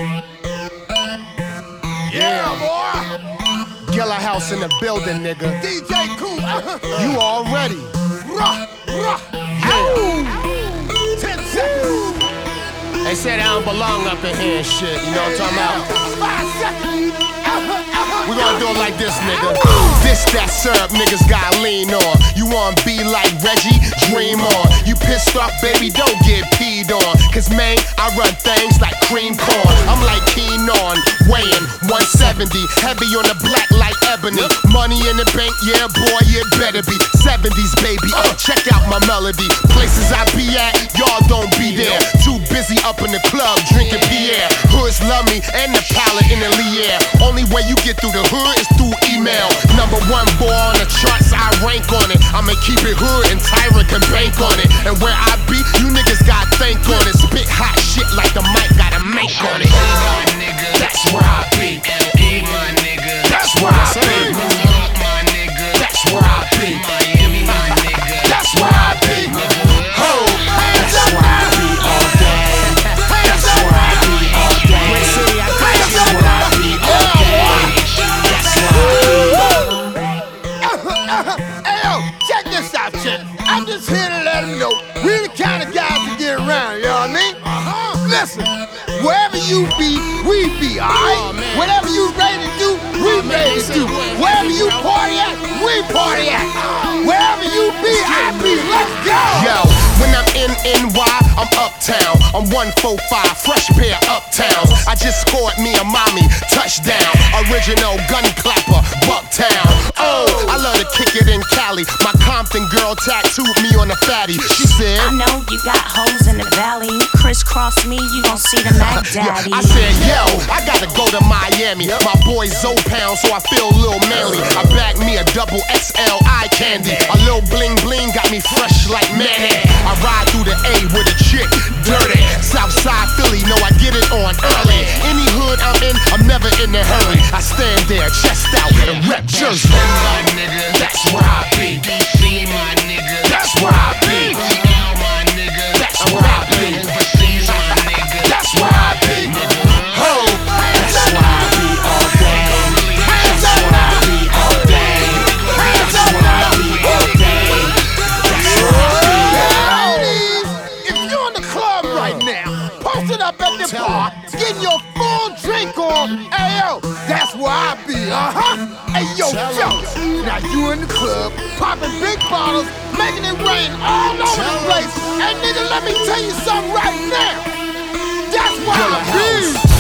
Yeah, boy. Gilla House in the building, nigga. DJ Cool. You already. Rah, rah. Ow. 10 seconds. They said I don't belong up in here and shit. You know what I'm talking about? 5 seconds. We gon' do it like this, nigga. This that syrup niggas got lean on. You wanna be like Reggie? Dream on. You pissed off, baby, don't get peed on. Cause man, I run things like cream corn. I'm like keen on, weighing 170. Heavy on the black like ebony. Money in the bank, yeah boy, it better be 70s, baby. Check out my melody. Places I be at, y'all don't be there. Too busy up in the club drinking Pierre. Hoods love me and the palette in the Lier. Only way you get through the hood is through email. Number one boy on the charts, I rank on it. I'ma keep it hood and Tyra can bank on it. And where I be, you niggas got thank on it. Spit hot shit like the mic got a make on it. That's where I be. That's where I be. That's where I be. That's where I be. Ho! That's where I be all day. That's where I be all day. That's where I be all day. That's where I be. Hey yo, check this out, chick. I'm just here to let them know we the kind of guys to get around, you know what I mean? Listen, wherever you be, we be, alright? Whatever you ready to do, we ready to do. Wherever you party at, we party at. Wherever you be, I be. Let's go! Yo, when I'm in NY, I'm uptown. I'm 145, fresh pair of uptowns. I just scored me a mommy touchdown. Original gun clapper, Bucktown. Oh, I love to kick it in Cali. My Compton girl tattooed me on the fatty. She said, I know you got hoes in the valley. Crisscross me, you gon' see the Mac Daddy. I said, yo, I gotta go to Miami. My boy Zoe Pound, so I feel a little manly. I bagged me a double XL eye candy. A little bling bling got me fresh like Manny. I ride through the A with a chick, dirty. Southside Philly, know I get it on early. Any hood I'm in, I'm never in a hurry. I stand there, chest out, and rep Jersey. That's where I be. That's where I be. That's where I be. That's where I be. Ho! That's where I be all day. That's where I be all day. That's where I be all day. That's where I be. If you're in the club right now, posted up at the bar, getting your full drink on, hey yo, that's where I be, Hey yo, fellas, now you in the club, popping big bottles, making it rain all over the place. Hey nigga, let me tell you something right now. That's where I be.